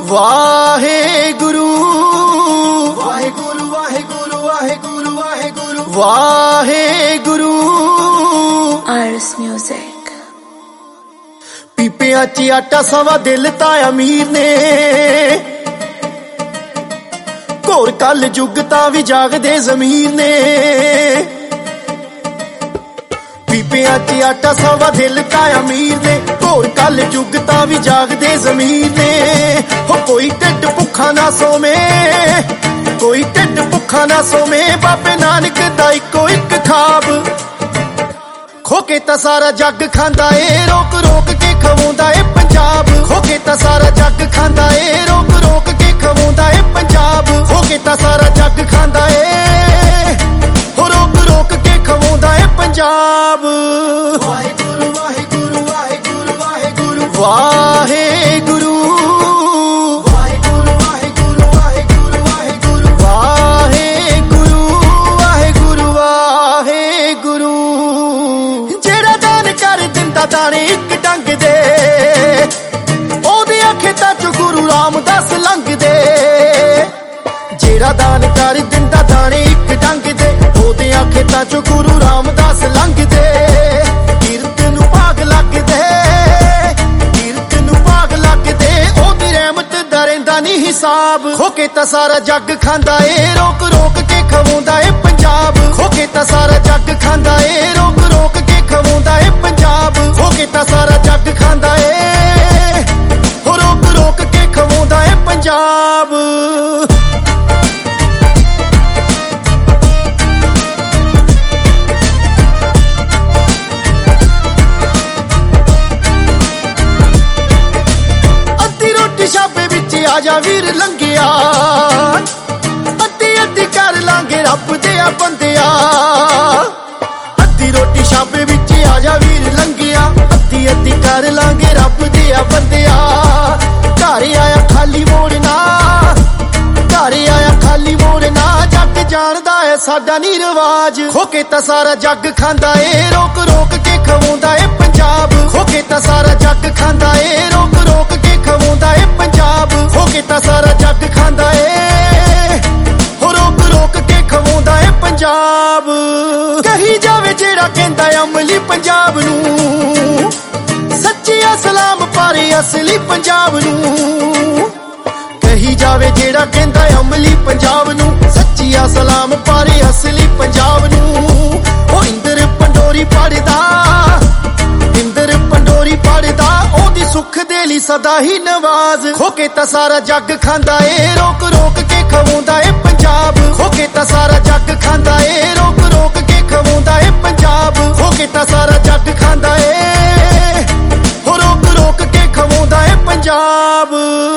Waheguru Waheguru Waheguru Waheguru Waheguru Waheguru. Iris Music। ਪੀਪਿਆਂ 'ਚ ਆਟਾ ਸਵਾ ਦਿਲ ਤਾਂ ਅਮੀਰ ਨੇ, ਘੋਰ ਕਲ ਯੁੱਗ ਤਾਂ ਵੀ ਜਾਗਦੇ ਜ਼ਮੀਰ ਨੇ। ਪੀਪਿਆਂ 'ਚ ਆਟਾ ਸਵਾ ਦਿਲ ਤਾਂ ਅਮੀਰ ਨੇ, ਘੋਰ ਕਲ ਯੁੱਗ ਤਾਂ ਵੀ ਜਾਗਦੇ ਜ਼ਮੀਰ ਨੇ। ਹੋ ਕੋਈ ਢਿੱਡ ਭੁੱਖਾ ਨਾ ਸੋਵੇ, ਕੋਈ ਢਿੱਡ ਭੁੱਖਾ ਨਾ ਸੋਵੇ, ਬਾਬੇ ਨਾਨਕ ਦਾ ਇੱਕੋ ਇੱਕ ਖਾਬ। ਖੋ ਕੇ ਤਾਂ ਸਾਰਾ ਜੱਗ ਖਾਂਦਾ ਏ, ਰੋਕ ਰੋਕ ਕੇ ਖਵਾਉਂਦਾ ਏ ਪੰਜਾਬ। ਖੋ ਕੇ ਤਾਂ ਸਾਰਾ ਜੱਗ ਖਾਂਦਾ ਏ, ਰੋਕ ਰੋਕ ਕੇ ਖਵਾਉਂਦਾ ਏ ਪੰਜਾਬ। ਖੋ ਕੇ ਤਾਂ ਸਾਰਾ ਜੱਗ ਖਾਂਦਾ ਏ, ਹੋ ਰੋਕ ਰੋਕ ਕੇ ਖਵਾਉਂਦਾ ਏ ਪੰਜਾਬ। ਵਾਹਿਗੁਰੂ ਵਾਹਿਗੁਰੂ ਵਾਹਿਗੁਰੂ ਵਾਹਿਗੁਰੂ ਵਾਹਿਗੁਰੂ ਵਾਹਿਗੁਰੂ ਵਾਹਿਗੁਰੂ ਵਾਹਿਗੁਰੂ ਵਾਹਿਗੁਰੂ ਵਾਹਿਗੁਰੂ ਵਾਹਿਗੁਰੂ। ਜਿਹੜਾ ਦਾਨ ਕਰ ਦਿੰਦਾ ਦਾਣੇ ਇੱਕ ਡੰਗ ਦੇ, ਉਹਦੀਆਂ ਖੇਤਾਂ 'ਚ ਗੁਰੂ ਰਾਮਦਾਸ ਲੰਘਦੇ। ਜਿਹੜਾ ਦਾਨ ਕਰ ਦਿੰਦਾ ਦਾਣੇ ਇੱਕ ਡੰਗ ਦੇ, ਉਹਦੀਆਂ ਖੇਤਾਂ 'ਚ ਗੁਰੂ ਰਾਮਦਾਸ ਲੰਘਦੇ। ਕੀਰਤ ਨੂੰ ਭਾਗ ਲੱਗਦੇ, ਕੀਰਤ ਨੂੰ ਭਾਗ ਲੱਗਦੇ, ਉਹਦੀ ਰਹਿਮਤ ਦਾ ਰਹਿੰਦਾ ਨੀ ਹਿਸਾਬ। ਖੋ ਕੇ ਤਾਂ ਸਾਰਾ ਜੱਗ ਖਾਂਦਾ ਏ, ਰੋਕ ਰੋਕ ਕੇ ਖਵਾਉਂਦਾ ਏ ਪੰਜਾਬ। ਖੋ ਕੇ ਤਾਂ ਸਾਰਾ ਜੱਗ ਖਾਂਦਾ ਏ, ਰੋਕ ਰੋਕ ਕੇ ਖਵਾਉਂਦਾ ਏ ਪੰਜਾਬ। ਖੋ ਕੇ ਤਾਂ ਸਾਰਾ ਜੱਗ ਖਾਂਦਾ ਏ, ਹੋ ਰੋਕ ਰੋਕ ਕੇ ਖਵਾਉਂਦਾ ਏ ਪੰਜਾਬ। ਸ਼ਾਬੇ ਵਿੱਚ ਆ ਜਾ ਵੀਰ ਲੰਘਿਆ, ਅੱਧੀ ਅੱਧੀ ਕਰ ਲਾਂਗੇ ਰੱਬ ਦੇ ਆ ਬੰਦਿਆ। ਅੱਧੀ ਰੋਟੀ ਸ਼ਾਬੇ ਵਿੱਚ ਆ ਜਾ ਵੀਰ ਲੰਘਿਆ, ਅੱਧੀ ਅੱਧੀ ਕਰ ਲਾਂਗੇ ਰੱਬ ਦੇ ਆ ਬੰਦਿਆ। ਘਰ ਆਇਆ ਖਾਲੀ ਮੋੜਨਾ, ਘਰ ਆਇਆ ਖਾਲੀ ਮੋੜਨਾ, ਜੱਗ ਜਾਣਦਾ ਏ ਸਾਡਾ ਨੀ ਰਿਵਾਜ। ਖੋ ਕੇ ਤਾਂ ਸਾਰਾ ਜੱਗ ਖਾਂਦਾ ਏ, ਰੋਕ ਰੋਕ ਕੇ ਖਵਾਉਂਦਾ ਏ ਪੰਜਾਬ। ਖੋ ਕੇ ਤਾਂ ਸਾਰਾ ਜੱਗ ਖਾਂਦਾ ਏ, ਰੋਕ ਰੋਕ ਕੇ ਖਵਾਉਂਦਾ ਏ ਪੰਜਾਬ। ਖੋ ਕੇ ਤਾਂ ਸਾਰਾ ਜੱਗ ਖਾਂਦਾ ਏ, ਹੋ ਰੋਕ ਰੋਕ ਕੇ ਖਵਾਉਂਦਾ ਏ ਪੰਜਾਬ। ਕਹੀ ਜਾਵੇ ਜਿਹੜਾ ਕਹਿੰਦਾ ਅਮਲੀ ਪੰਜਾਬ ਨੂੰ, ਸੱਚੀਆ ਸਲਾਮ ਪਾਰੇ ਅਸਲੀ ਪੰਜਾਬ ਨੂੰ। ਕਹੀ ਜਾਵੇ ਜਿਹੜਾ ਕਹਿੰਦਾ ਅਮਲੀ ਪੰਜਾਬ ਨੂੰ, ਸੱਚੀਆ ਸਲਾਮ ਪਾਰੇ ਅਸਲੀ ਪੰਜਾਬ ਨੂੰ। ਉਹ ਇੰਦਰ ਪੰਡੋਰੀ ਪੜਦਾ, ਇੰਦਰ ਪੰਡੋਰੀ ਪੜਦਾ, ਉਹਦੀ ਸੁੱਖ ਦੇ ਲਈ ਸਦਾ ਹੀ ਨਵਾਜ਼। ਖੋ ਕੇ ਤਾਂ ਸਾਰਾ ਜੱਗ ਖਾਂਦਾ ਏ, ਰੋਕ ਰੋਕ ਕੇ ਖਵਾਉਂਦਾ ਏ ਪੰਜਾਬ। ਖੋ ਕੇ ਤਾਂ ਸਾਰਾ ਜੱਗ ਖਾਂਦਾ ਏ, ਰੋਕ ਰੋਕ ਕੇ ਖਵਾਉਂਦਾ ਏ ਪੰਜਾਬ। ਖੋ ਕੇ ਤਾਂ ਸਾਰਾ ਜੱਗ ਖਾਂਦਾ ਏ, ਹੋ ਰੋਕ ਰੋਕ ਕੇ ਖਵਾਉਂਦਾ ਏ ਪੰਜਾਬ।